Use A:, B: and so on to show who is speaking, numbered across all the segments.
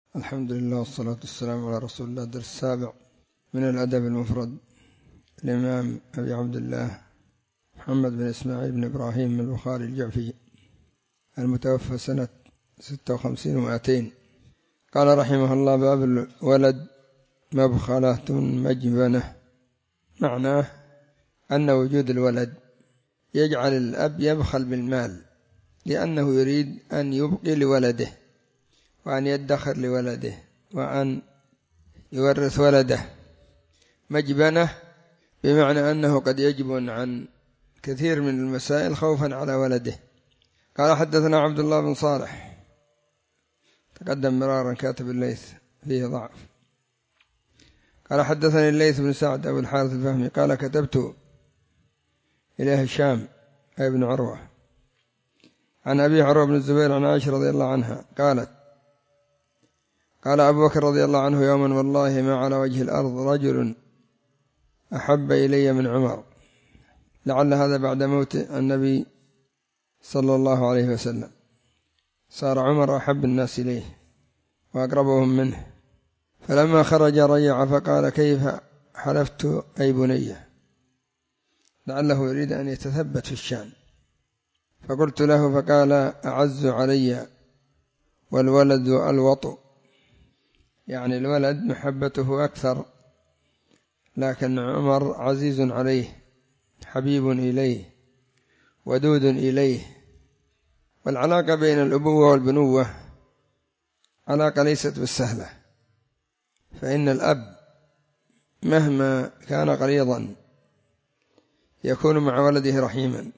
A: الحمد لله والصلاة والسلام على رسول الله. الدرس السابع من الأدب المفرد. الإمام أبي عبد الله محمد بن إسماعيل بن إبراهيم بن البخاري الجعفي المتوفى سنة 56 و200. قال رحمه الله: باب الولد مبخلة مجبنة. معناه أن وجود الولد يجعل الأب يبخل بالمال، لأنه يريد أن يبقي لولده وأن يدخر لولده وأن يورث ولده. مجبنة بمعنى أنه قد يجبن عن كثير من المسائل خوفا على ولده. قال: حدثنا عبد الله بن صالح، تقدم مرارا كاتب الليث فيه ضعف. قال: حدثني الليث بن سعد أبو الحارث الفهمي قال: كتبت إلى هشام ابن عروة عن أبي عروة بن الزبير عن عائشة رضي الله عنها قالت: قال أبو بكر رضي الله عنه: يوما والله ما على وجه الأرض رجل أحب إلي من عمر. لعل هذا بعد موت النبي صلى الله عليه وسلم، صار عمر أحب الناس إليه وأقربهم منه. فلما خرج رجع فقال: كيف حلفت أي بني؟ لعله يريد أن يتثبت في الشان. فقلت له فقال: أعز علي والولد الوطء، يعني الولد محبته أكثر، لكن عمر عزيز عليه حبيب إليه ودود إليه. والعلاقة بين الأبوة والبنوة علاقة ليست بالسهلة، فإن الأب مهما كان غليظا يكون مع ولده رحيما،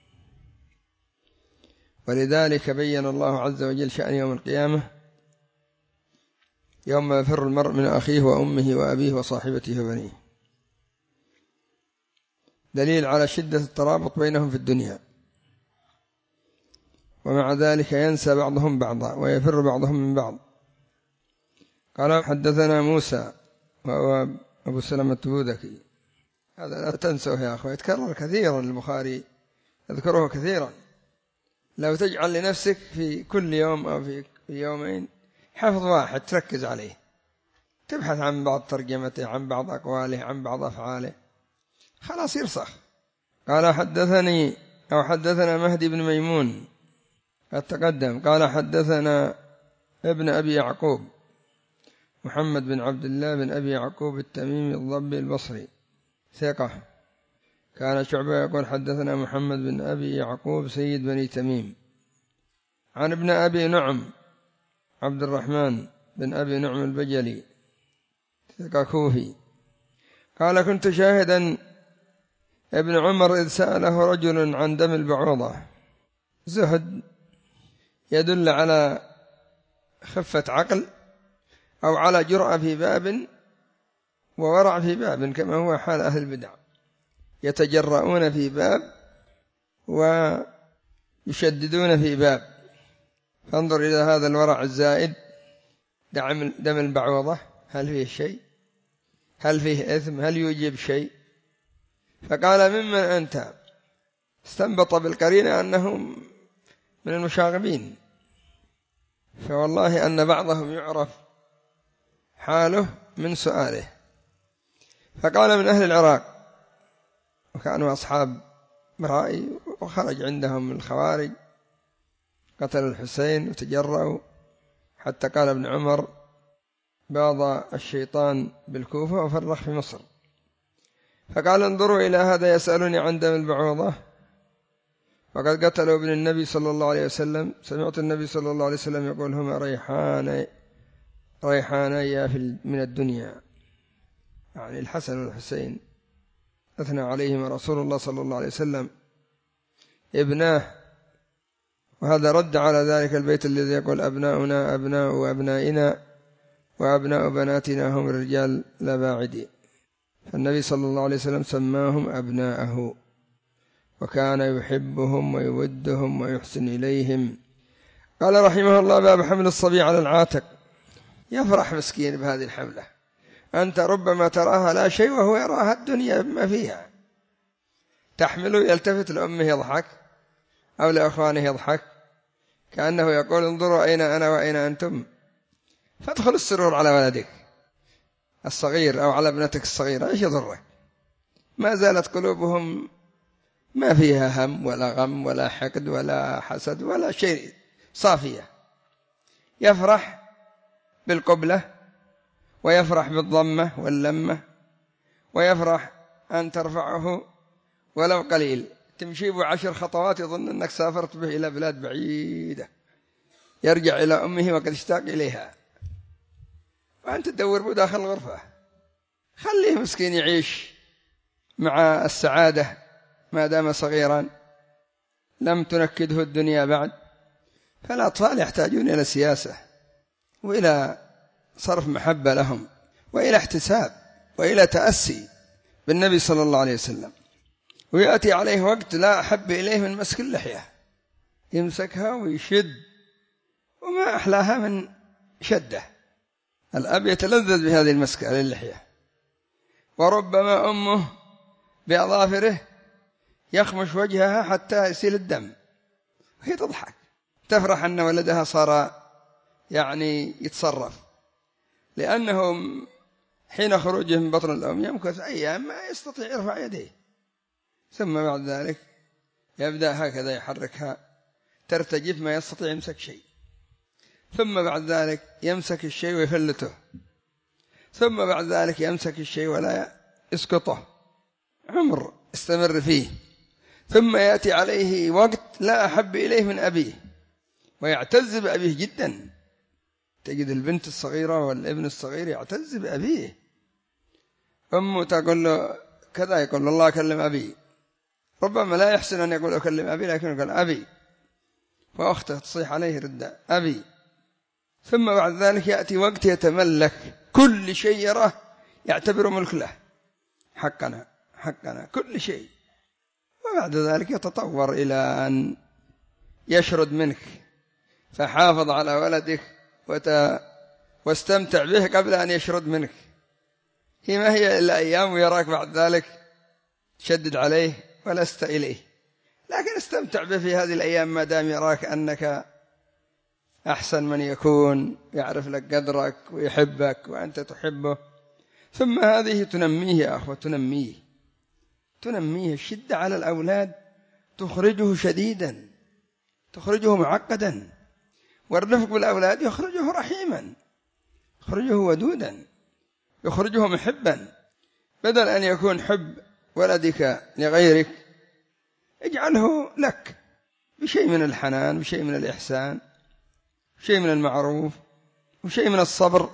A: ولذلك بين الله عز وجل شأن يوم القيامة يوم يفر المرء من أخيه وأمه وأبيه وصاحبته وبنيه، دليل على شدة الترابط بينهم في الدنيا، ومع ذلك ينسى بعضهم بعضا ويفر بعضهم من بعض. قال: حدثنا موسى وهو أبو سلمة البوذكي. هذا لا تنسوه يا أخوة، يتكرر كثيرا، البخاري يذكره كثيرا. لو تجعل لنفسك في كل يوم أو في يومين حفظ واحد تركز عليه، تبحث عن بعض ترجمته، عن بعض أقواله، عن بعض أفعاله، خلاص يرسخ. قال: حدثنا مهدي بن ميمون قد تقدم. قال: حدثنا ابن أبي يعقوب محمد بن عبد الله بن أبي يعقوب التميمي الضبي البصري ثقة. كان شعبة يقول: حدثنا محمد بن أبي يعقوب سيد بني تميم عن ابن أبي نعم عبد الرحمن بن أبي نعم البجلي ثقة كوفي. قال: كنت شاهدا ابن عمر إذ سأله رجل عن دم البعوضة. زهد يدل على خفة عقل أو على جرأة في باب وورع في باب، كما هو حال أهل البدع، يتجرؤون في باب ويشددون في باب. فانظر إلى هذا الورع الزائد، دم البعوضة، هل فيه شيء؟ هل فيه إثم؟ هل يوجب شيء؟ فقال: ممن أنت؟ استنبط بالقرينة أنه من المشاغبين. فوالله أن بعضهم يعرف حاله من سؤاله. فقال: من أهل العراق، وكانوا أصحاب رأي، وخرج عندهم الخوارج، قتل الحسين وتجرأوا، حتى قال ابن عمر: باض الشيطان بالكوفة وفرخ في مصر. فقال: انظروا إلى هذا يسألني عن دم البعوضة وقد قتلوا ابن النبي صلى الله عليه وسلم. سمعت النبي صلى الله عليه وسلم يقول: هما ريحاني من الدنيا، يعني الحسن والحسين أثنى عليهما رسول الله صلى الله عليه وسلم ابناه. وهذا رد على ذلك البيت الذي يقول: أبناؤنا أبناء أبنائنا وأبناء بناتنا هم الرجال لا باعدين. فالنبي صلى الله عليه وسلم سماهم أبناءه، وكان يحبهم ويودهم ويحسن إليهم. قال رحمه الله: باب حمل الصبي على العاتق. يفرح مسكين بهذه الحملة. أنت ربما تراها لا شيء وهو يراها الدنيا بما فيها. تحمله يلتفت لأمه يضحك أو لأخوانه يضحك، كأنه يقول: انظروا أين أنا وأين أنتم. فادخل السرور على ولدك الصغير أو على ابنتك الصغيرة، إيش يضرك؟ ما زالت قلوبهم ما فيها هم ولا غم ولا حقد ولا حسد ولا شيء، صافية. يفرح بالقبلة، ويفرح بالضمة واللمة، ويفرح أن ترفعه ولو قليل، تمشي ب10 خطوات يظن أنك سافرت به إلى بلاد بعيدة، يرجع إلى أمه وقد اشتاق إليها، وأنت تدور به داخل الغرفة. خليه مسكين يعيش مع السعادة ما دام صغيرا، لم تنكده الدنيا بعد. فالأطفال يحتاجون إلى سياسة، وإلى صرف محبة لهم، وإلى احتساب، وإلى تأسي بالنبي صلى الله عليه وسلم. ويأتي عليه وقت لا أحب إليه من مسك اللحية، يمسكها ويشد، وما أحلاها من شدة. الأب يتلذذ بهذه المسكة للحية، وربما أمه بأظافره يخمش وجهها حتى يسيل الدم، وهي تضحك تفرح أن ولدها صار يعني يتصرف، لأنه حين خروجه من بطن الأم يمكث أيام ما يستطيع يرفع يديه، ثم بعد ذلك يبدأ هكذا يحركها، ترتجف ما يستطيع يمسك شيء، ثم بعد ذلك يمسك الشيء ويفلته، ثم بعد ذلك يمسك الشيء ولا يسقطه، عمر استمر فيه. ثم يأتي عليه وقت لا أحب إليه من أبيه، ويعتز بأبيه جدا. تجد البنت الصغيرة والابن الصغير يعتز بأبيه، أمه تقول له كذا يقول الله أكلم أبي، ربما لا يحسن أن يقول أكلم أبي، لكن يقول أبي، وأخته تصيح عليه ردا أبي. ثم بعد ذلك يأتي وقت يتملك كل شيء يراه يعتبر ملك له، حقنا حقنا كل شيء. وبعد ذلك يتطور إلى أن يشرد منك، فحافظ على ولدك واستمتع به قبل أن يشرد منك. هي ما هي إلا أيام، ويراك بعد ذلك تشدد عليه ولست إليه، لكن استمتع به في هذه الأيام ما دام يراك أنك أحسن من يكون، يعرف لك قدرك ويحبك وأنت تحبه. ثم هذه تنميه يا أخوة، تنميه. الشدة على الأولاد تخرجه شديدا، تخرجه معقدا، والرفق بالأولاد يخرجه رحيما، يخرجه ودودا، يخرجه محبا. بدل أن يكون حب ولدك لغيرك، اجعله لك بشيء من الحنان، بشيء من الإحسان، بشيء من المعروف، وشيء من الصبر،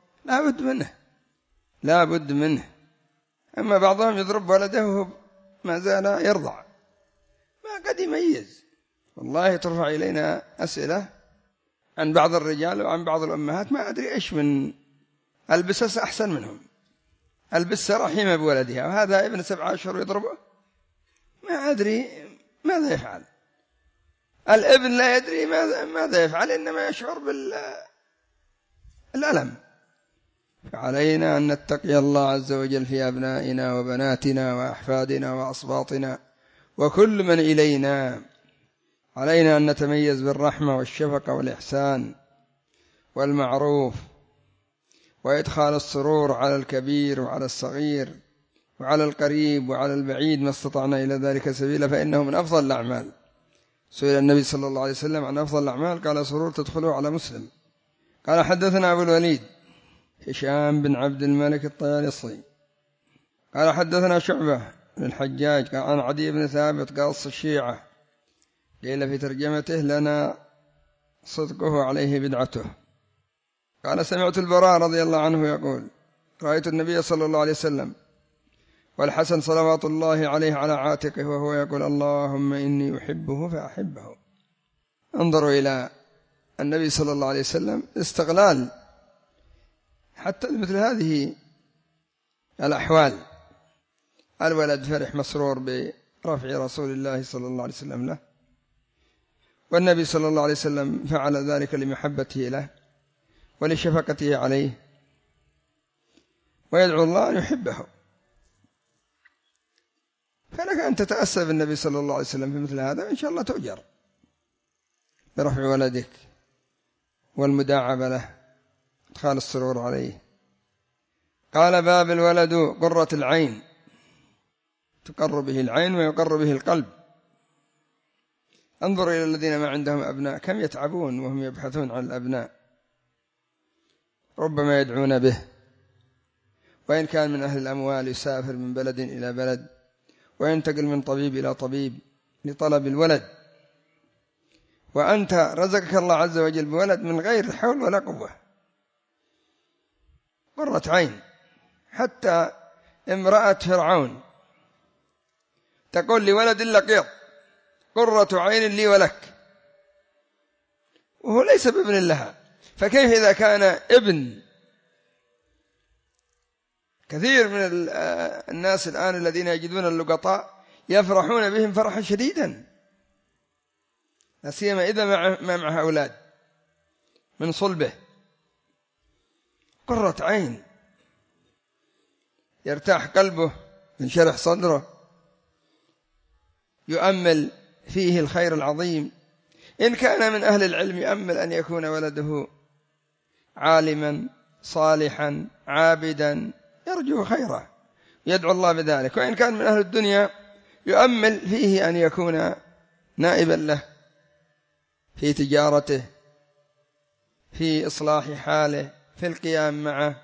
A: لا بد منه. أما بعضهم يضرب ولده وهو ما زال يرضع، ما قد يميز. والله ترفع إلينا أسئلة عن بعض الرجال وعن بعض الأمهات، ما أدري إيش من البسس أحسن منهم. البسة رحيمة بولدها، وهذا ابن 7 أشهر يضربه، ما أدري ماذا يفعل. الابن لا يدري ماذا يفعل، إنما يشعر بالألم. فعلينا أن نتقي الله عز وجل في أبنائنا وبناتنا وأحفادنا وأصباطنا وكل من إلينا. علينا أن نتميز بالرحمة والشفقة والإحسان والمعروف، وإدخال السرور على الكبير وعلى الصغير وعلى القريب وعلى البعيد ما استطعنا إلى ذلك سبيلا، فإنه من أفضل الأعمال. سئل النبي صلى الله عليه وسلم عن أفضل الأعمال، قال سرور تدخله على مسلم. قال حدثنا أبو الوليد هشام بن عبد الملك الطيالسي قال حدثنا شعبة بن الحجاج قال عن عدي بن ثابت قاص الشيعة، قيل في ترجمته لنا صدقه عليه بدعته. قال سمعت البراء رضي الله عنه يقول رأيت النبي صلى الله عليه وسلم والحسن صلوات الله عليه على عاتقه وهو يقول اللهم إني أحبه فأحبه. انظروا إلى النبي صلى الله عليه وسلم استغلال حتى مثل هذه الأحوال. الولد فرح مسرور برفع رسول الله صلى الله عليه وسلم له، والنبي صلى الله عليه وسلم فعل ذلك لمحبته له ولشفقته عليه، ويدعو الله أن يحبه. فلك أن تتأسى بالنبي صلى الله عليه وسلم في مثل هذا، إن شاء الله تؤجر برفع ولدك والمداعبة له إدخال السرور عليه. قال: باب الولد قرة العين، تقر به العين ويقر به القلب. انظر إلى الذين ما عندهم أبناء كم يتعبون وهم يبحثون عن الأبناء، ربما يدعون به، وإن كان من أهل الأموال يسافر من بلد إلى بلد وينتقل من طبيب إلى طبيب لطلب الولد، وأنت رزقك الله عز وجل بولد من غير حول ولا قوة، قرة عين. حتى امرأة فرعون تقول لولد لقيط: قرة عين لي ولك، وهو ليس بابن لها، فكيف إذا كان ابن؟ كثير من الناس الآن الذين يجدون اللقطاء يفرحون بهم فرحا شديدا، لا سيما إذا ما معه أولاد من صلبه. قرة عين، يرتاح قلبه، ينشرح صدره، يؤمل فيه الخير العظيم. إن كان من أهل العلم يؤمل أن يكون ولده عالما صالحا عابدا، يرجو خيره، يدعو الله بذلك. وإن كان من أهل الدنيا يؤمل فيه أن يكون نائبا له في تجارته، في إصلاح حاله، في القيام معه،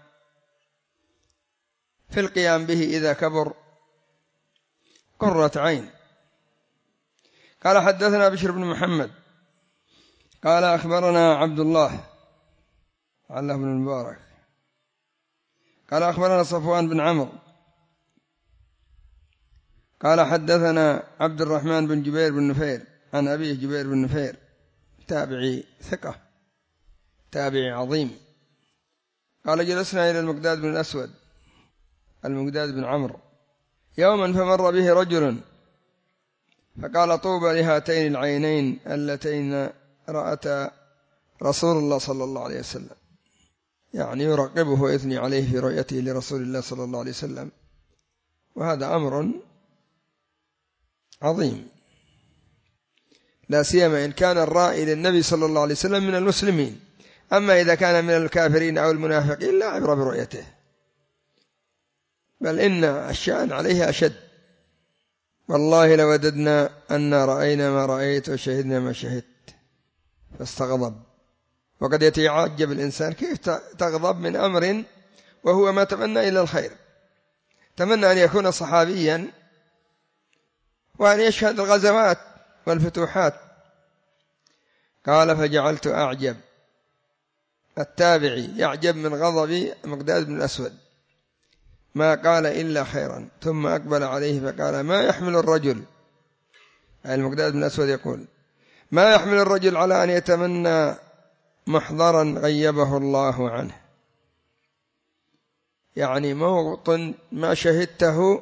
A: في القيام به إذا كبر. قرة عين. قال: حدثنا بشر بن محمد قال: أخبرنا عبد الله بن المبارك قال: أخبرنا صفوان بن عمرو قال: حدثنا عبد الرحمن بن جبير بن نفير عن أبيه جبير بن نفير، تابعي ثقة، تابعي عظيم. قال: جلسنا إلى المقداد بن الأسود، المقداد بن عمرو، يوما فمر به رجل فقال: طوبى لهاتين العينين اللتين رأتا رسول الله صلى الله عليه وسلم، يعني يرقبه ويثني عليه في رؤيته لرسول الله صلى الله عليه وسلم، وهذا أمر عظيم، لا سيما إن كان الرائي للنبي صلى الله عليه وسلم من المسلمين. أما إذا كان من الكافرين أو المنافقين لا عبر برؤيته، بل إن الشأن عليه أشد. والله لوددنا أن رأينا ما رأيت وشهدنا ما شهدت، فاستغضب. وقد يتعجب الإنسان كيف تغضب من أمر وهو ما تمنى إلا الخير، تمنى أن يكون صحابيا وأن يشهد الغزوات والفتوحات. قال: فجعلت أعجب، التابعي يعجب من غضب مقداد بن الأسود، ما قال إلا خيرا، ثم أقبل عليه فقال: ما يحمل الرجل، المقداد بن الأسود يقول: ما يحمل الرجل على أن يتمنى محضرا غيبه الله عنه، يعني موطن ما شهدته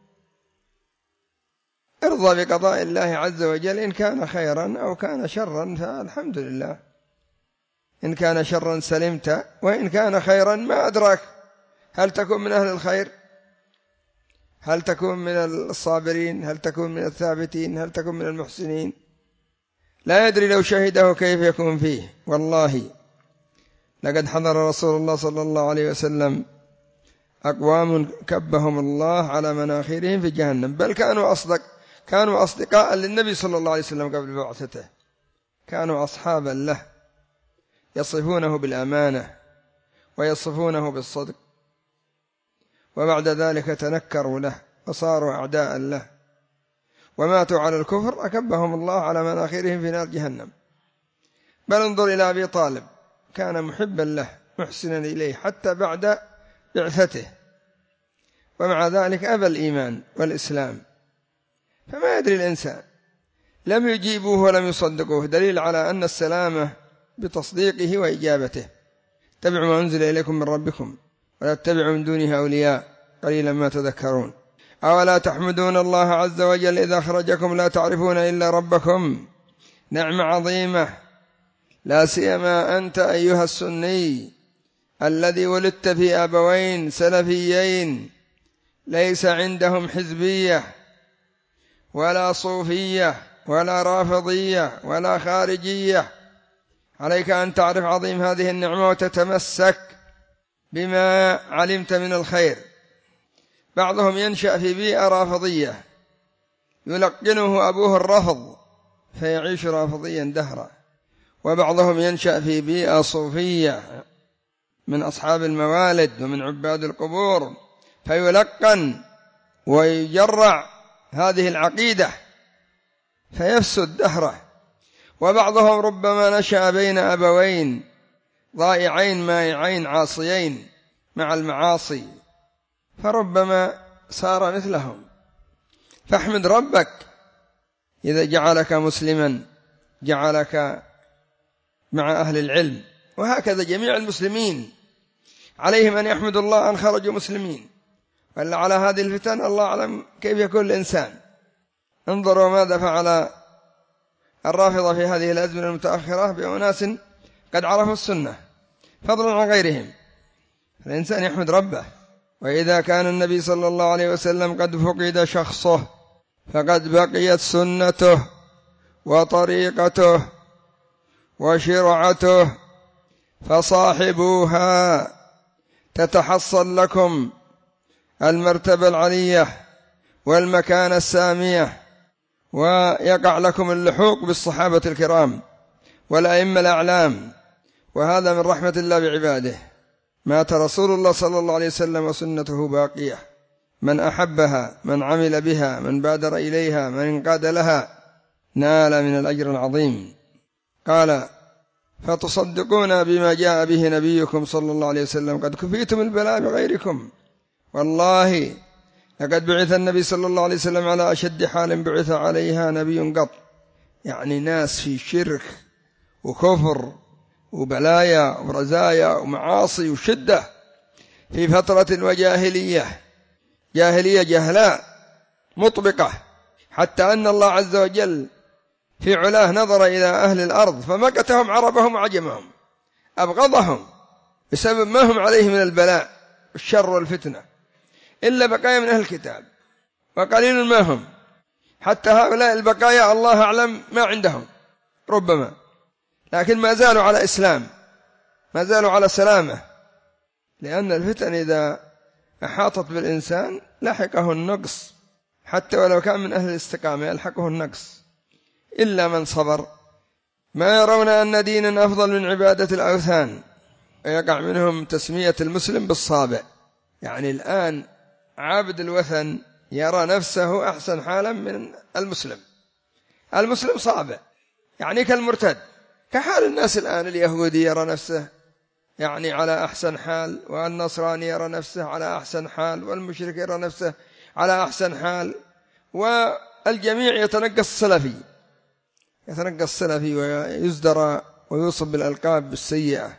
A: ارضى بقضاء الله عز وجل، إن كان خيرا أو كان شرا فالحمد لله، إن كان شرا سلمت، وإن كان خيرا ما أدراك، هل تكون من أهل الخير؟ هل تكون من الصابرين؟ هل تكون من الثابتين؟ هل تكون من المحسنين؟ لا يدري لو شهده كيف يكون فيه. والله لقد حضر رسول الله صلى الله عليه وسلم أقوام كبهم الله على مناخرهم في جهنم، بل كانوا أصدقاء للنبي صلى الله عليه وسلم قبل بعثته، كانوا أصحابا له، يصفونه بالأمانة ويصفونه بالصدق، وبعد ذلك تنكروا له وصاروا أعداء له وماتوا على الكفر، أكبهم الله على مناخرهم في نار جهنم. بل انظر إلى أبي طالب، كان محبا له محسنا إليه حتى بعد بعثته، ومع ذلك أبى الإيمان والإسلام. فما يدري الإنسان، لم يجيبوه ولم يصدقوه، دليل على أن السلامة بتصديقه وإجابته. اتبعوا ما أنزل إليكم من ربكم ولا تتبعوا من دونه أولياء قليلا ما تذكرون. أولا تحمدون الله عز وجل إذا أخرجكم لا تعرفون إلا ربكم، نعمة عظيمة، لا سيما أنت أيها السني الذي ولدت في أبوين سلفيين ليس عندهم حزبية ولا صوفية ولا رافضية ولا خارجية. عليك أن تعرف عظيم هذه النعمة وتتمسك بما علمت من الخير. بعضهم ينشأ في بيئة رافضية يلقنه أبوه الرفض فيعيش رافضيا دهرا، وبعضهم ينشأ في بيئة صوفية من أصحاب الموالد ومن عباد القبور فيلقن ويجرع هذه العقيدة فيفسد دهره. وبعضهم ربما نشأ بين أبوين ضائعين مائعين عاصيين مع المعاصي فربما صار مثلهم. فاحمد ربك إذا جعلك مسلما، جعلك مع أهل العلم، وهكذا جميع المسلمين عليهم أن يحمدوا الله أن خرجوا مسلمين. وإلا على هذه الفتن الله أعلم كيف يكون الإنسان. انظروا ماذا فعل الرافضة في هذه الأزمنة المتأخرة بأناس قد عرفوا السنة فضلا عن غيرهم. الإنسان يحمد ربه. وإذا كان النبي صلى الله عليه وسلم قد فقد شخصه فقد بقيت سنته وطريقته وشرعته فصاحبوها تتحصل لكم المرتبة العلية والمكانة السامية، ويقع لكم اللحوق بالصحابة الكرام والأئمة الأعلام. وهذا من رحمة الله بعباده. مات رسول الله صلى الله عليه وسلم وسنته باقية، من أحبها، من عمل بها، من بادر إليها، من انقاد لها نال من الأجر العظيم. قال فتصدقون بما جاء به نبيكم صلى الله عليه وسلم قد كفيتم البلاء بغيركم. والله لقد بعث النبي صلى الله عليه وسلم على أشد حال بعث عليها نبي قط، يعني ناس في شرك وكفر وبلايا ورزايا ومعاصي وشدة في فترة وجاهلية، جاهلية جهلاء مطبقة، حتى أن الله عز وجل في علاه نظر إلى أهل الأرض فمقتهم عربهم وعجمهم، أبغضهم بسبب ما هم عليه من البلاء والشر والفتنة، إلا بقايا من أهل الكتاب وقليل ما هم. حتى هؤلاء البقايا الله أعلم ما عندهم ربما، لكن ما زالوا على إسلام، ما زالوا على سلامة. لأن الفتن إذا أحاطت بالإنسان لحقه النقص، حتى ولو كان من أهل الاستقامة يلحقه النقص إلا من صبر. ما يرون أن دينا أفضل من عبادة الأوثان، ويقع منهم تسمية المسلم بالصابع. يعني الآن عابد الوثن يرى نفسه أحسن حالا من المسلم. المسلم صابع يعني كالمرتد، كحال الناس الآن. اليهودي يرى نفسه يعني على أحسن حال، والنصراني يرى نفسه على أحسن حال، والمشرك يرى نفسه على أحسن حال، والجميع يتنقص السلفي، يتنقص السلفي ويزدرى ويوصف بالألقاب السيئة.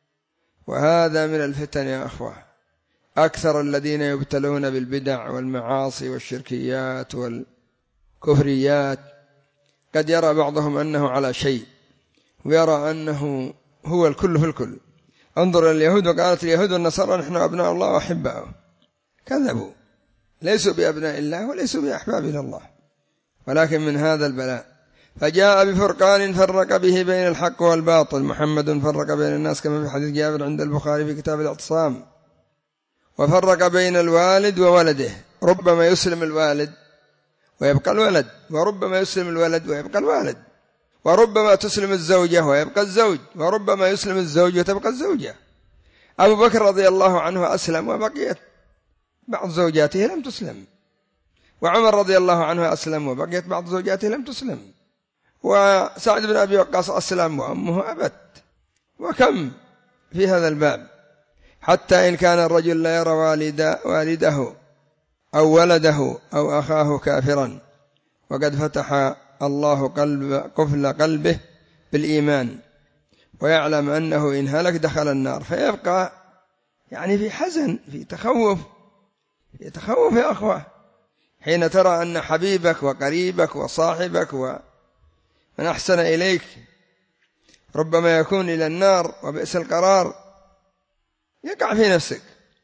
A: وهذا من الفتن يا أخوة. أكثر الذين يبتلون بالبدع والمعاصي والشركيات والكفريات قد يرى بعضهم أنه على شيء، ويرى أنه هو الكل في الكل. انظر اليهود، وقالت اليهود والنصارى نحن أبناء الله وأحباؤه. كذبوا، ليسوا بأبناء الله وليسوا بأحباب الله، ولكن من هذا البلاء. فجاء بفرقان فرق به بين الحق والباطل. محمد فرق بين الناس كما في حديث جابر عند البخاري في كتاب الاعتصام. وفرق بين الوالد وولده، ربما يسلم الوالد ويبقى الولد، وربما يسلم الولد ويبقى الوالد، وربما تسلم الزوجة ويبقى الزوج، وربما يسلم الزوج وتبقى الزوجة. أبو بكر رضي الله عنه أسلم وبقيت بعض زوجاته لم تسلم، وعمر رضي الله عنه أسلم وبقيت بعض زوجاته لم تسلم، وسعد بن أبي وقاص أسلم وأمه أبت. وكم في هذا الباب، حتى إن كان الرجل لا يرى والده أو ولده أو أخاه كافرا وقد فتح الله قفل قلبه بالإيمان، ويعلم أنه إن هلك دخل النار، فيبقى يعني في حزن، في تخوف يا أخوة، حين ترى أن حبيبك وقريبك وصاحبك ومن أحسن إليك ربما يكون إلى النار وبئس القرار، يقع في نفسك،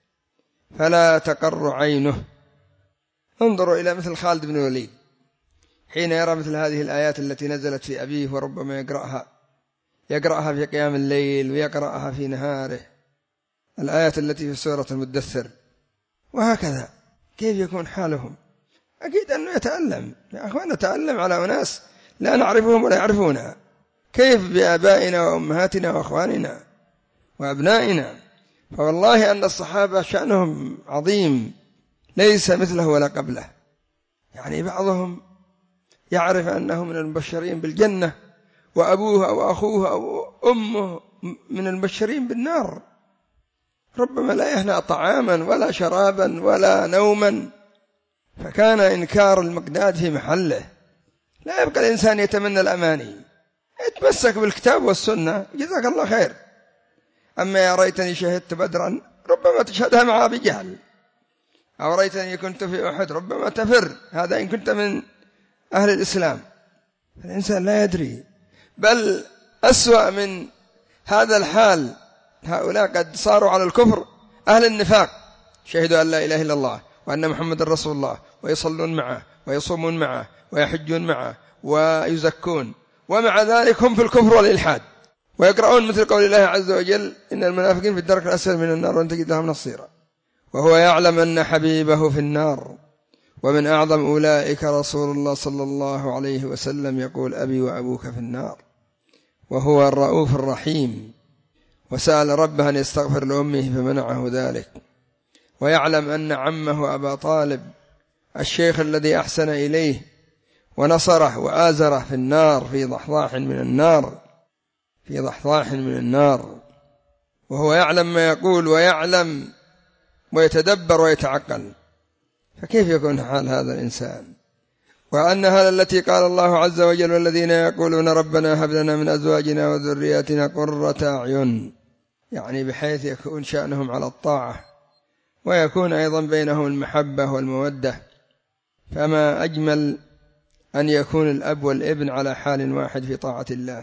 A: فلا تقر عينه. انظروا إلى مثل خالد بن الوليد حين يرى مثل هذه الآيات التي نزلت في أبيه، وربما يقرأها في قيام الليل ويقرأها في نهاره، الآيات التي في سورة المدثر، وهكذا. كيف يكون حالهم؟ أكيد أنه يتألم. يا أخوان نتألم على أناس لا نعرفهم ولا يعرفونا. كيف بآبائنا وأمهاتنا وأخواننا وأبنائنا؟ فوالله أن الصحابة شأنهم عظيم ليس مثله ولا قبله. يعني بعضهم يعرف أنه من المبشرين بالجنة، وأبوه أو أخوه أو أمه من المبشرين بالنار، ربما لا يهنأ طعاما ولا شرابا ولا نوما. فكان إنكار المقداد في محله. لا يبقى الإنسان يتمنى الأماني، يتمسك بالكتاب والسنة، جزاك الله خير. أما يا ريتني شهدت بدرا، ربما تشهدها مع أبي جهل، أو ريتني كنت في أحد، ربما تفر، هذا إن كنت من أهل الإسلام. الإنسان لا يدري. بل أسوأ من هذا الحال، هؤلاء قد صاروا على الكفر أهل النفاق، شهدوا أن لا إله إلا الله وأن محمد رسول الله، ويصلون معه ويصومون معه ويحجون معه ويزكون، ومع ذلك هم في الكفر والإلحاد، ويقرؤون مثل قول الله عز وجل: إن المنافقين في الدرك الأسفل من النار ولن تجد لهم نصيرا، وهو يعلم أن حبيبه في النار. ومن أعظم أولئك رسول الله صلى الله عليه وسلم يقول: أبي وأبوك في النار، وهو الرؤوف الرحيم. وسأل ربه أن يستغفر لأمه فمنعه ذلك. ويعلم أن عمه أبا طالب الشيخ الذي أحسن إليه ونصره وآزره في النار، في ضحضاح من النار، في ضحضاح من النار، وهو يعلم ما يقول ويعلم ويتدبر ويتعقل. فكيف يكون حال هذا الإنسان؟ وأن هذا التي قال الله عز وجل: والذين يقولون ربنا هب لنا من أزواجنا وذرياتنا قرة أعين، يعني بحيث يكون شأنهم على الطاعة، ويكون أيضا بينهم المحبة والمودة. فما أجمل أن يكون الأب والابن على حال واحد في طاعة الله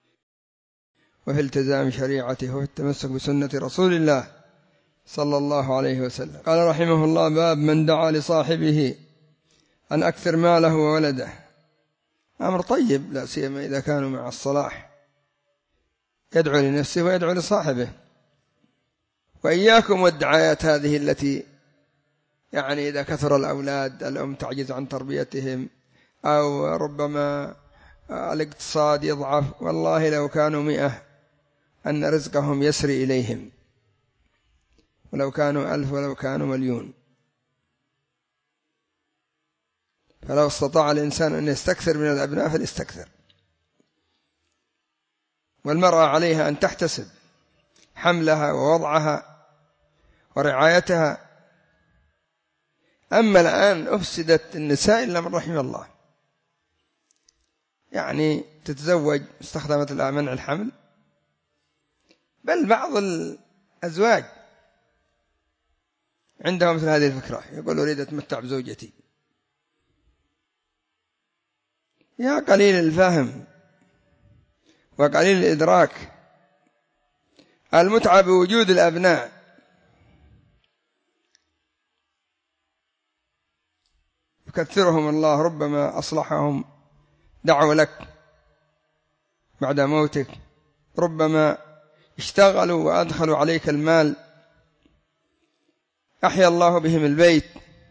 A: وفي التزام شريعته وفي التمسك بسنة رسول الله صلى الله عليه وسلم. قال رحمه الله: باب من دعا لصاحبه أن أكثر ماله وولده. أمر طيب، لا سيما إذا كانوا مع الصلاح، يدعو لنفسه ويدعو لصاحبه. وإياكم والدعايات هذه التي يعني إذا كثر الأولاد الأم تعجز عن تربيتهم، أو ربما الاقتصاد يضعف. والله لو كانوا 100 أن رزقهم يسري إليهم، ولو كانوا 1000 ولو كانوا 1,000,000. فلو استطاع الإنسان أن يستكثر من الأبناء فليستكثر. والمرأة عليها أن تحتسب حملها ووضعها ورعايتها. أما الآن أفسدت النساء إلا من رحم الله، يعني تتزوج استخدمت منع الحمل. بل بعض الأزواج عندهم مثل هذه الفكرة، يقول: أريد أتمتع بزوجتي. يا قليل الفهم وقليل الإدراك، المتعة بوجود الأبناء. يكثرهم الله، ربما أصلحهم دعوا لك بعد موتك، ربما اشتغلوا وأدخلوا عليك المال، أحيا الله بهم البيت.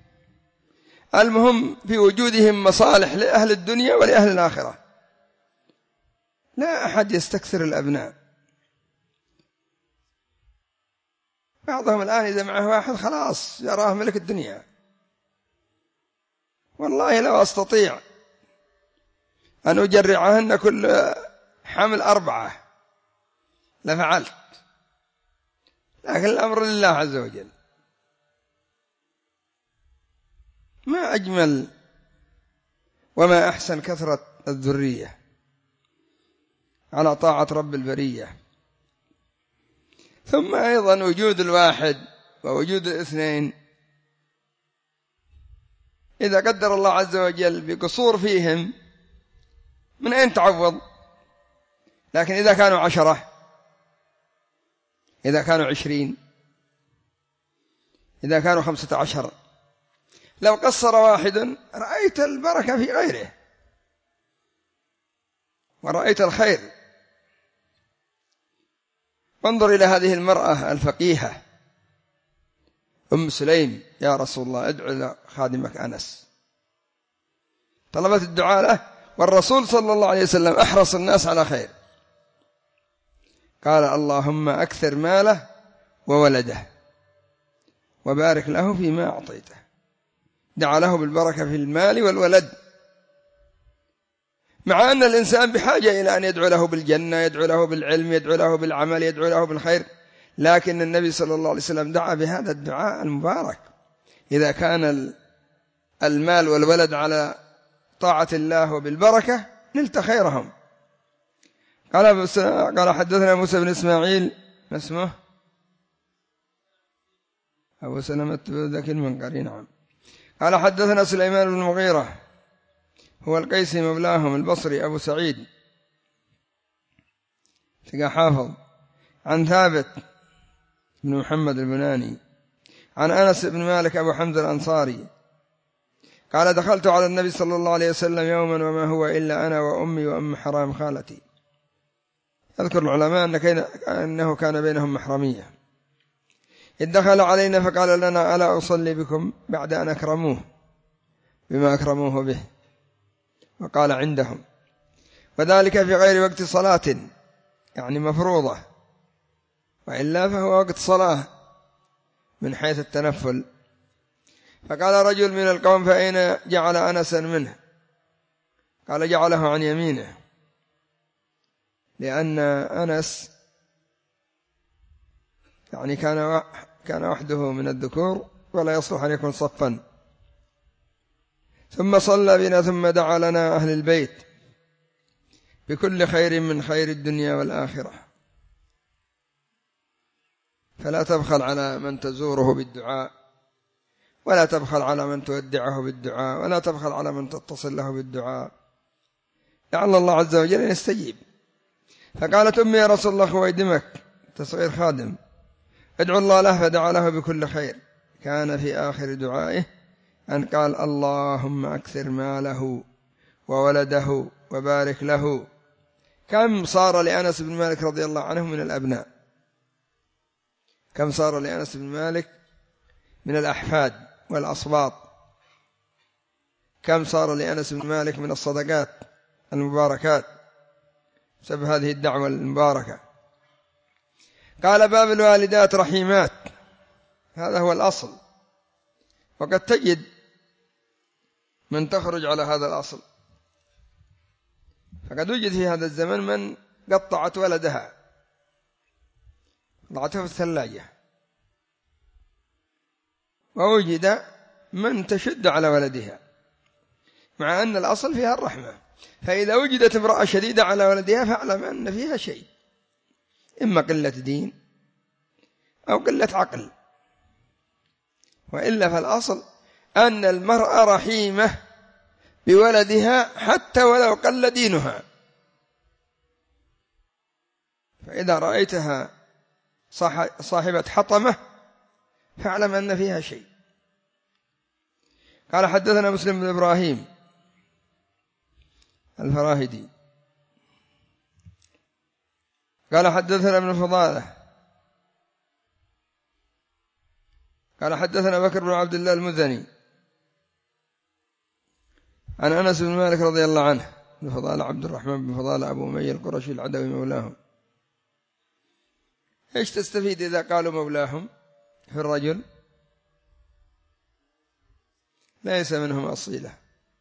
A: المهم في وجودهم مصالح لأهل الدنيا ولأهل الآخرة. لا أحد يستكثر الأبناء. بعضهم الآن إذا معه واحد خلاص يراه ملك الدنيا. والله لو أستطيع أن أجرعهن كل حمل 4 لفعلت، لكن الأمر لله عز وجل. ما أجمل وما أحسن كثرة الذرية على طاعة رب البرية. ثم أيضا وجود الواحد ووجود الاثنين، إذا قدر الله عز وجل بقصور فيهم من أين تعوض؟ لكن إذا كانوا 10، إذا كانوا 20، إذا كانوا 15، لو قصر واحد رأيت البركة في غيره ورأيت الخير. وانظر إلى هذه المرأة الفقيهة أم سليم: يا رسول الله ادعو لخادمك أنس. طلبت الدعاء له، والرسول صلى الله عليه وسلم أحرص الناس على خير، قال: اللهم أكثر ماله وولده وبارك له فيما أعطيته. دعا له بالبركة في المال والولد، مع أن الإنسان بحاجة إلى أن يدعو له بالجنة، يدعو له بالعلم، يدعو له بالعمل، يدعو له بالخير، لكن النبي صلى الله عليه وسلم دعا بهذا الدعاء المبارك: إذا كان المال والولد على طاعة الله وبالبركة نلت خيرهم. قال حدثنا موسى بن إسماعيل، ما اسمه؟ أبو سلمة ذاك المنقري، نعم. قال حدثنا سليمان بن المغيرة هو القيسي مولاهم البصري أبو سعيد ثقة حافظ، عن ثابت بن محمد البناني عن أنس بن مالك أبو حمزة الأنصاري قال: دخلت على النبي صلى الله عليه وسلم يوما وما هو إلا أنا وأمي وأم حرام خالتي. يذكر العلماء أنه كان بينهم محرمية. إذ دخل علينا فقال لنا: ألا أصلي بكم بعد أن أكرموه بما أكرموه به؟ وقال: عندهم، وذلك في غير وقت صلاة، يعني مفروضة، وإلا فهو وقت صلاة من حيث التنفل. فقال رجل من القوم: فأين جعل أنسا منه؟ قال: جعله عن يمينه، لأن أنس يعني كان وحده من الذكور ولا يصلح أن يكون صفا. ثم صلى بنا ثم دعا لنا أهل البيت بكل خير من خير الدنيا والآخرة، فلا تبخل على من تزوره بالدعاء، ولا تبخل على من تودعه بالدعاء، ولا تبخل على من تتصل له بالدعاء، لعل الله عز وجل يستجيب. فقالت أمي: يا رسول الله خويدمك، تصغير خادم، ادعو الله له، فدعا له بكل خير. كان في آخر دعائه أن قال: اللهم أكثر ماله وولده وبارك له. كم صار لأنس بن مالك رضي الله عنه من الأبناء؟ كم صار لأنس بن مالك من الأحفاد والأصباط؟ كم صار لأنس بن مالك من الصدقات المباركات بسبب هذه الدعوة المباركة؟ قال: باب الوالدات رحيمات، هذا هو الأصل، وقد تجد من تخرج على هذا الأصل. فقد وجد في هذا الزمن من قطعت ولدها، ضعته في الثلاجة، ووجد من تشد على ولدها، مع أن الأصل فيها الرحمة. فإذا وجدت امرأة شديدة على ولدها فاعلم أن فيها شيء، إما قلة دين أو قلة عقل، وإلا فالأصل أن المرأة رحيمة بولدها حتى ولو قل دينها. فإذا رأيتها صاحبة حطمة فاعلم أن فيها شيء. قال حدثنا مسلم بن إبراهيم الفراهيدي قال حدثنا ابن فضالة قال حدثنا بكر بن عبد الله المزني عن أنس بن مالك رضي الله عنه. بن فضالة عبد الرحمن بن فضالة أبو أمية القرشي العدوي مولاهم. إيش تستفيد إذا قالوا مولاهم في الرجل؟ ليس منهم أصيلة.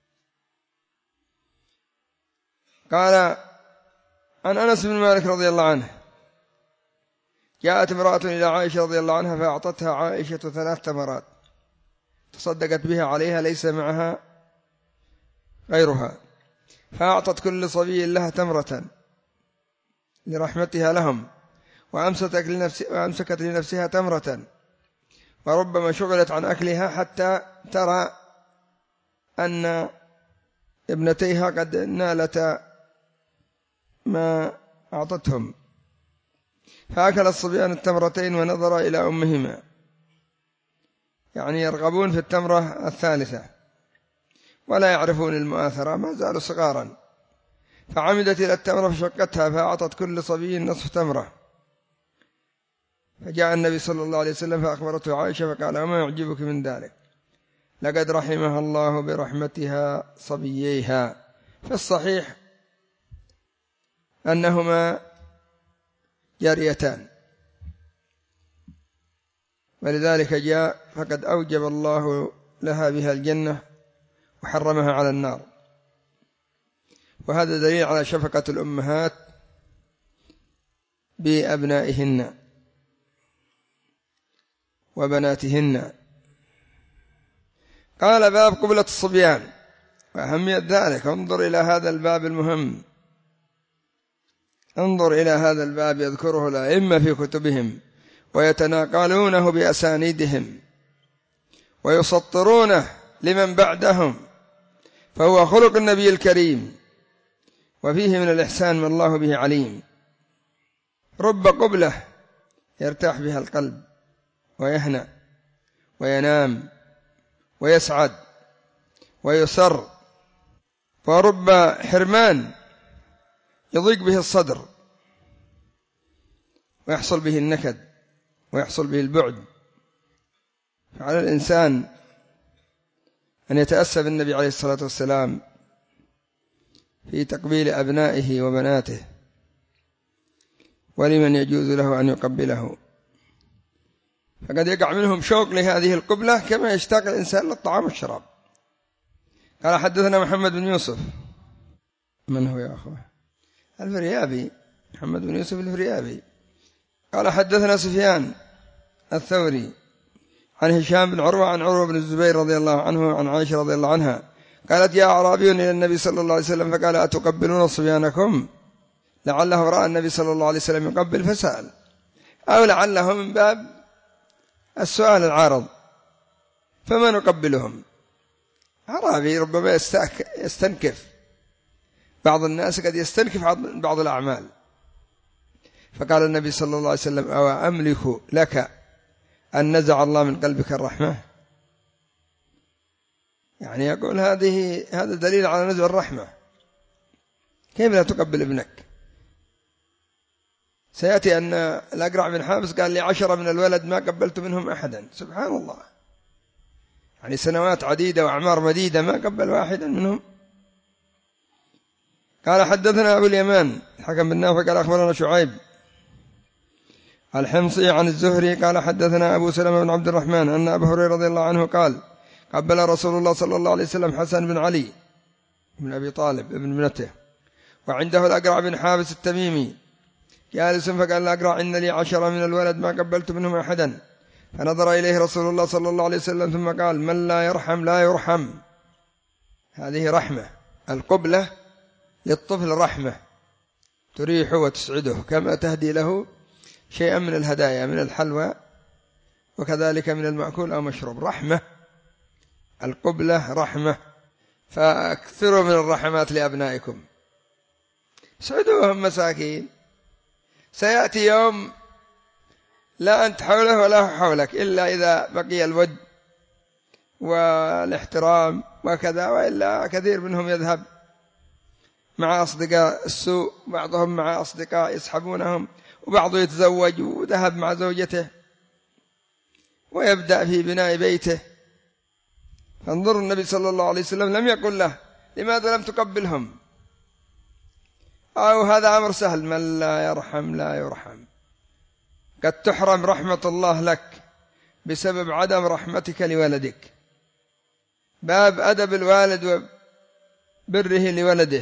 A: قال عن أنس بن مالك رضي الله عنه: جاءت امرأة إلى عائشة رضي الله عنها فأعطتها عائشة 3 تمرات تصدقت بها عليها، ليس معها غيرها، فأعطت كل صبي لها تمرة لرحمتها لهم، وأمسكت لنفسها تمرة، وربما شغلت عن أكلها حتى ترى أن ابنتيها قد نالتا ما أعطتهم. فأكل الصبيان التمرتين ونظر إلى أمهما، يعني يرغبون في التمرة الثالثة ولا يعرفون المؤاثرة، ما زالوا صغارا. فعمدت إلى التمرة فشقتها، فأعطت كل صبي نصف تمرة، فجاء النبي صلى الله عليه وسلم فأخبرته عائشة فقال: وما يعجبك من ذلك؟ لقد رحمها الله برحمتها صبييها. في الصحيح أنهما جاريتان، ولذلك جاء: فقد أوجب الله لها بها الجنة وحرمها على النار. وهذا دليل على شفقة الأمهات بأبنائهن وبناتهن. قال: باب قبلة الصبيان وأهمية ذلك. انظر إلى هذا الباب المهم، انظر إلى هذا الباب يذكره الأئمة في كتبهم ويتناقلونه بأسانيدهم ويسطرونه لمن بعدهم، فهو خلق النبي الكريم، وفيه من الإحسان ما الله به عليم. رب قبلة يرتاح بها القلب ويهنأ وينام ويسعد ويسر، ورب حرمان يضيق به الصدر ويحصل به النكد ويحصل به البعد. فعلى الإنسان أن يتأسى بالنبي عليه الصلاة والسلام في تقبيل أبنائه وبناته، ولمن يجوز له أن يقبله، فقد يقع منهم شوق لهذه القبلة كما يشتاق الإنسان للطعام والشراب. قال: حدثنا محمد بن يوسف. من هو يا أخوة؟ الفريابي، محمد بن يوسف الفريابي. قال: حدثنا سفيان الثوري عن هشام بن عروة عن عروة بن الزبير رضي الله عنه عن عائشة رضي الله عنها قالت: جاء أعرابي إلى النبي صلى الله عليه وسلم فقال: أتقبلون صبيانكم؟ لعله رأى النبي صلى الله عليه وسلم يقبل فسأل، أو لعله من باب السؤال العارض: فما نقبلهم؟ أعرابي ربما يستنكف، بعض الناس قد يستنكف بعض الأعمال. فقال النبي صلى الله عليه وسلم: أو أملك لك أن نزع الله من قلبك الرحمة؟ يعني يقول هذا دليل على نزع الرحمة. كيف لا تقبل ابنك؟ سيأتي أن الأقرع بن حابس قال: لي 10 من الولد ما قبلت منهم أحدا. سبحان الله، يعني سنوات عديدة وأعمار مديدة ما قبل واحدا منهم. قال: حدثنا أبو اليمان الحكم بن نافع قال: أخبرنا شعيب الحمصي عن الزهري قال: حدثنا أبو سلمة بن عبد الرحمن أن أبا هريرة رضي الله عنه قال: قبل رسول الله صلى الله عليه وسلم حسن بن علي بن أبي طالب ابن ابنته، وعنده الأقرع بن حابس التميمي جالس، فقال الأقرع: إن لي 10 من الولد ما قبلت منهم أحدا. فنظر إليه رسول الله صلى الله عليه وسلم ثم قال: من لا يرحم لا يرحم. هذه رحمة، القبلة للطفل رحمة تريحه وتسعده، كما تهدي له شيئا من الهدايا من الحلوى وكذلك من المأكول أو مشروب. رحمة، القبلة رحمة. فأكثروا من الرحمات لأبنائكم، سعدوهم مساكين. سيأتي يوم لا أنت حوله ولا هو حولك إلا إذا بقي الود والاحترام وكذا، وإلا كثير منهم يذهب مع أصدقاء السوء، بعضهم مع أصدقاء يسحبونهم، وبعضه يتزوج وذهب مع زوجته ويبدأ في بناء بيته. فانظروا النبي صلى الله عليه وسلم لم يقل له: لماذا لم تقبلهم؟ أو هذا أمر سهل، من لا يرحم لا يرحم. قد تحرم رحمة الله لك بسبب عدم رحمتك لولدك. باب أدب الوالد وبره لولده،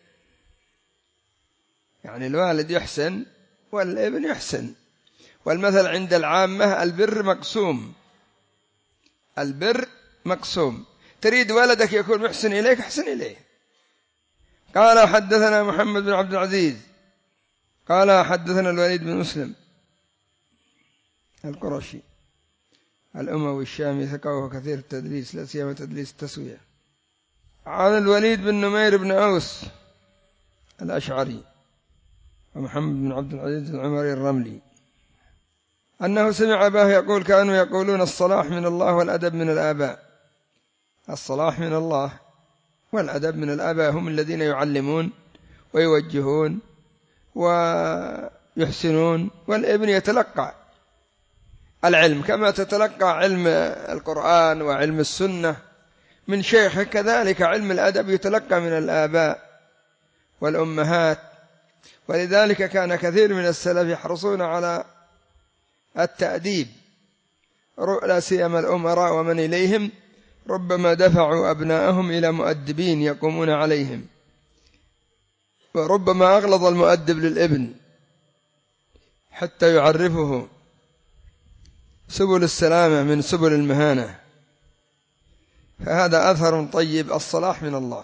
A: يعني الوالد يحسن والابن يحسن، والمثل عند العامة: البر مقسوم. البر مقسوم، تريد ولدك يكون محسن إليك، احسن إليه. قال: حدثنا محمد بن عبد العزيز قال: حدثنا الوليد بن مسلم القرشي الأموي الشامي ثقة كثير التدليس، لا سيما تدليس التسوية، عن الوليد بن نمير بن أوس الأشعري ومحمد بن عبد العزيز العمري الرملي أنه سمع أباه يقول: كانوا يقولون الصلاح من الله والأدب من الآباء. الصلاح من الله والأدب من الآباء، هم الذين يعلمون ويوجهون ويحسنون، والابن يتلقى العلم كما تتلقى علم القرآن وعلم السنة من شيخ، كذلك علم الأدب يتلقى من الآباء والأمهات. ولذلك كان كثير من السلف يحرصون على التأديب، لا سيما الأمراء ومن إليهم، ربما دفعوا أبناءهم إلى مؤدبين يقومون عليهم، وربما أغلظ المؤدب للابن حتى يعرفه سبل السلامة من سبل المهانة. فهذا أثر طيب، الصلاح من الله،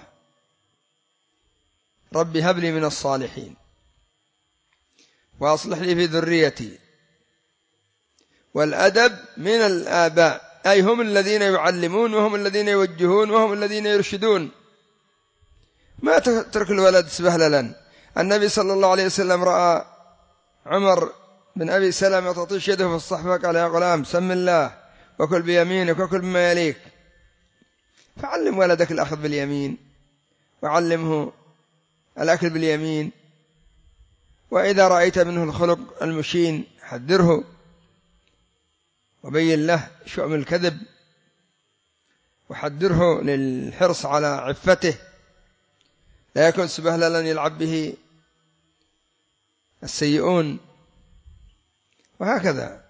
A: ربي هب لي من الصالحين وأصلح لي في ذريتي. والأدب من الآباء، أي هم الذين يعلمون وهم الذين يوجهون وهم الذين يرشدون. ما تترك الولد سبهللا. النبي صلى الله عليه وسلم رأى عمر بن أبي سلمة تطيش يده في الصحفة، قال يا غلام سم الله وكل بيمينك وكل بما يليك. فعلم ولدك الأخذ باليمين، وعلمه الأكل باليمين، وإذا رأيت منه الخلق المشين حذره وبين له شؤم الكذب، وحذره للحرص على عفته، لا يكون سبهللا يلعب به السيئون وهكذا.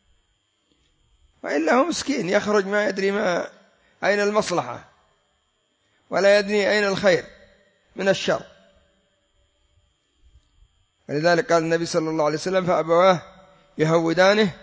A: وإلا هو مسكين يخرج ما يدري أين المصلحة ولا يدري أين الخير من الشر. ولذلك قال النبي صلى الله عليه وسلم فأبواه يهودانه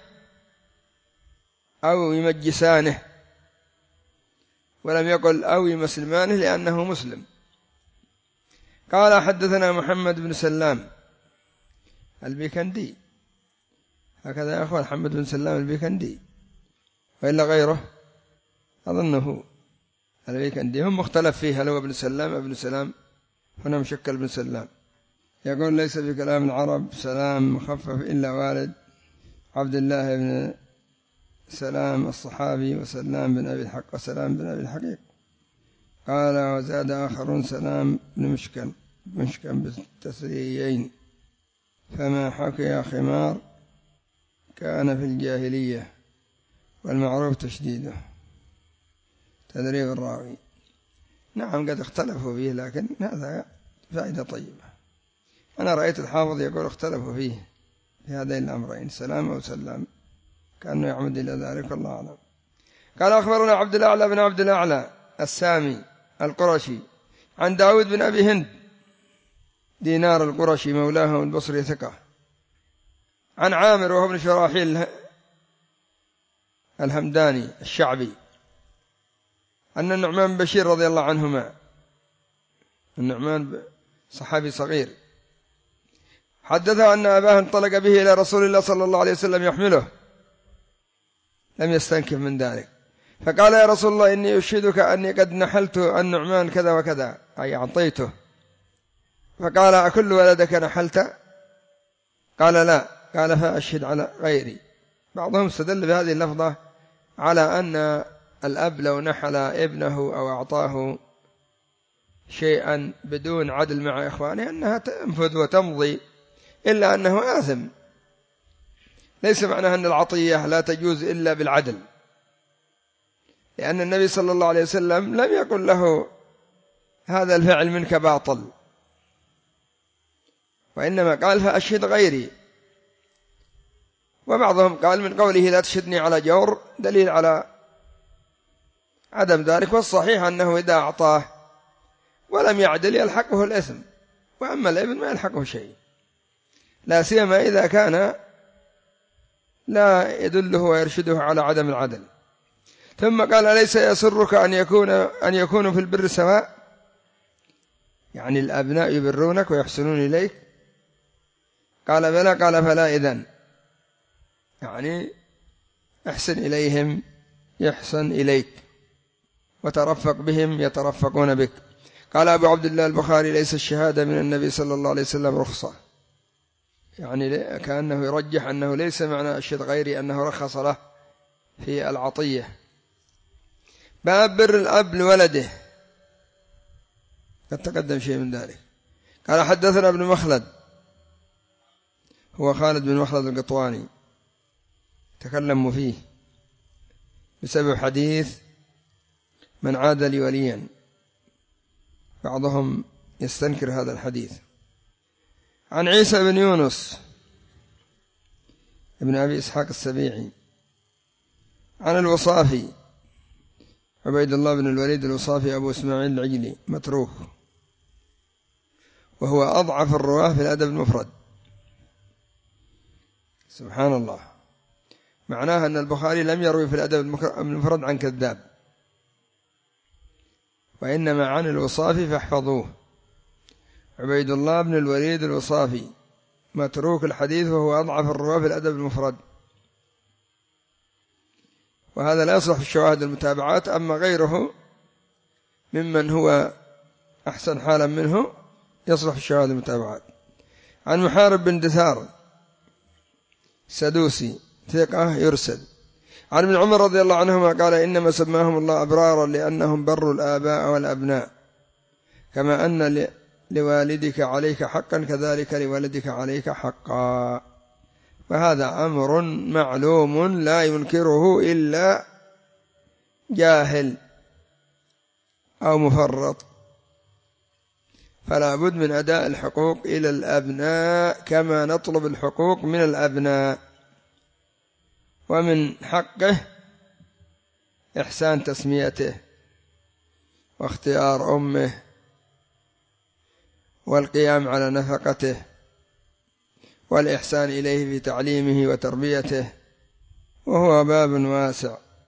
A: أو يمجسانه، ولم يقل أو يمسلمانه لأنه مسلم. قال حدثنا محمد بن سلام البيكندي، هكذا يا أخوان، محمد بن سلام البيكندي وإلا غيره أظنه البيكندي، هم مختلف فيه هل هو ابن سلام ابن سلام، هنا مشكل بن سلام. يقول ليس في كلام العرب سلام مخفف إلا والد عبد الله بن سلام الصحابي، وسلام بن أبي الحق وسلام بن أبي الحقيق. قال وزاد آخرون سلام بن مشكم بالتسريين، فما حكي خمار كان في الجاهلية والمعروف تشديده. تدريب الراوي. نعم قد اختلفوا فيه، لكن هذا فائدة طيبة. أنا رأيت الحافظ يقول اختلفوا فيه في هذين الأمرين، سلام أو سلام، كأنه يعمد إلى ذلك، الله أعلم. قال أخبرنا عبد الأعلى بن عبد الأعلى السامي القرشي عن داود بن أبي هند دينار القرشي مولاه البصري ثقة، عن عامر وهو ابن شراحيل الهمداني الشعبي أن النعمان بن بشير رضي الله عنهما، النعمان صحابي صغير، حدثه أن أباه انطلق به إلى رسول الله صلى الله عليه وسلم يحمله، لم يستنكف من ذلك، فقال يا رسول الله إني أشهدك أني قد نحلت النعمان كذا وكذا، أي أعطيته. فقال أكل ولدك نحلت؟ قال لا. قال فأشهد على غيري. بعضهم استدل بهذه اللفظة على أن الأب لو نحل ابنه أو أعطاه شيئا بدون عدل مع إخوانه أنها تنفذ وتمضي، إلا أنه آثم. ليس معناه أن العطية لا تجوز إلا بالعدل، لأن النبي صلى الله عليه وسلم لم يقل له هذا الفعل منك باطل، وإنما قال فأشهد غيري. وبعضهم قال من قوله لا تشهدني على جور دليل على عدم ذلك، والصحيح أنه إذا أعطاه ولم يعدل يلحقه الإثم، وأما الابن ما يلحقه شيء، لا سيما إذا كان لا يدله ويرشده على عدم العدل. ثم قال أليس يسرك أن يكونوا في البر سواء، يعني الأبناء يبرونك ويحسنون إليك؟ قال بلى. قال فلا إذن، يعني احسن إليهم يحسن إليك، وترفق بهم يترفقون بك. قال أبو عبد الله البخاري ليس الشهادة من النبي صلى الله عليه وسلم رخصة، يعني كأنه يرجح أنه ليس معنى أشهد غيري أنه رخص له في العطية. باب بر الأب لولده، قد تقدم شيء من ذلك. قال حدثنا ابن مخلد، هو خالد بن مخلد القطواني تكلموا فيه بسبب حديث من عاد لي وليا، بعضهم يستنكر هذا الحديث. عن عيسى بن يونس ابن أبي إسحاق السبيعي عن الوصافي عبيد الله بن الوليد الوصافي أبو إسماعيل العجلي متروك، وهو أضعف الرواة في الأدب المفرد. سبحان الله، معناها أن البخاري لم يروي في الأدب المفرد عن كذاب، وإنما عن الوصافي فاحفظوه. عبيد الله بن الوليد الوصافي متروك الحديث، وهو أضعف الرواة في الأدب المفرد، وهذا لا يصلح في الشواهد المتابعات. أما غيره ممن هو أحسن حالا منه يصلح في الشواهد المتابعات. عن محارب بن دثار سدوسي ثقة يرسل. عن ابن عمر رضي الله عنهما قال: إنما سماهم الله أبرارا لأنهم بروا الآباء والأبناء، كما أن لوالدك عليك حقا كذلك لولدك عليك حقا. وهذا أمر معلوم لا ينكره إلا جاهل أو مفرط، فلا بد من أداء الحقوق إلى الأبناء كما نطلب الحقوق من الأبناء. ومن حقه إحسان تسميته واختيار أمه والقيام على نفقته والإحسان إليه في تعليمه وتربيته، وهو باب واسع.